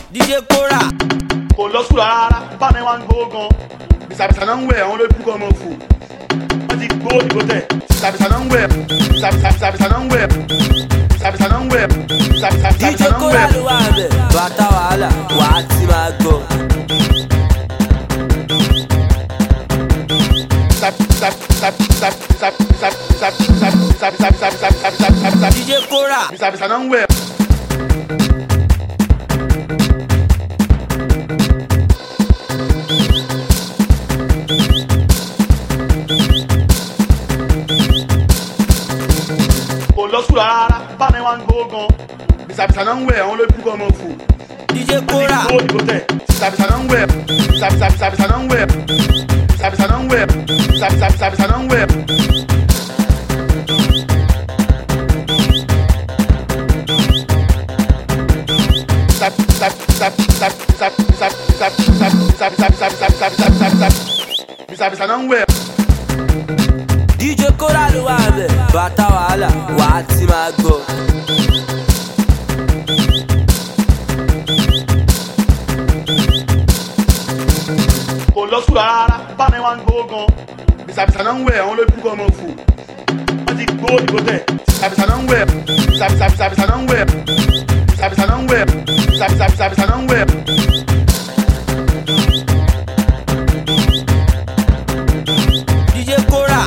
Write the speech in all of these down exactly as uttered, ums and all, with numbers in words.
D J Kora. Kò lọ sùúrù rárá, bá mi wá ń gbó gan. Bìsàbìsà náà ń wẹ̀, àwọn olóògùn kọ́ ọmọ fò. Wọ́n ti gbó ìgò tẹ̀. Bìsàbìsà náà ń wẹ̀. Bìsàbìsà náà ń wẹ̀. Bìsàbìsà náà ń wẹ̀. Bìsàbìsà D J náà ń Kora wẹ̀. ló wà bẹ̀. Bàtà wàhálà, wà á ti máa gbọ́. D J Kora. Bìsàbìsà náà ń wẹ̀. Kò lọ sùúrù rárá, bá mi wá ń gbó gan. Bìsàbìsà náà ń wẹ̀, àwọn olóògùn kọ́ ọmọ fò. D J Kora. Wọ́n ti gbó ìgò tẹ̀. Bìsàbìsà náà ń wẹ̀. Bìsàbìsà náà ń wẹ̀. Bìsàbìsà náà ń wẹ̀. Bìsàbìsà náà ń wẹ̀. Bìsàbìsà náà ń wẹ̀. D J Kora ló wà bẹ̀. Bàtà wàhálà, wà á ti máa gbọ́. Kò lọ sùúrù rárá, bá mi wá ń gbó gan. Bìsàbìsà náà ń wẹ̀, àwọn olóògùn kọ́ ọmọ fò. Wọ́n ti gbó ìgò tẹ̀. Bìsàbìsà náà ń wẹ̀. Bìsàbìsà náà ń wẹ̀. Bìsàbìsà náà ń wẹ̀. Bìsàbìsà náà ń wẹ̀. D J Kora.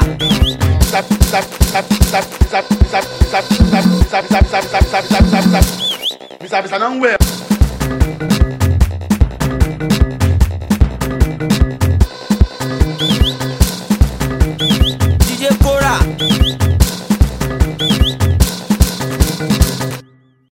Bìsàbìsà náà ń wẹ̀.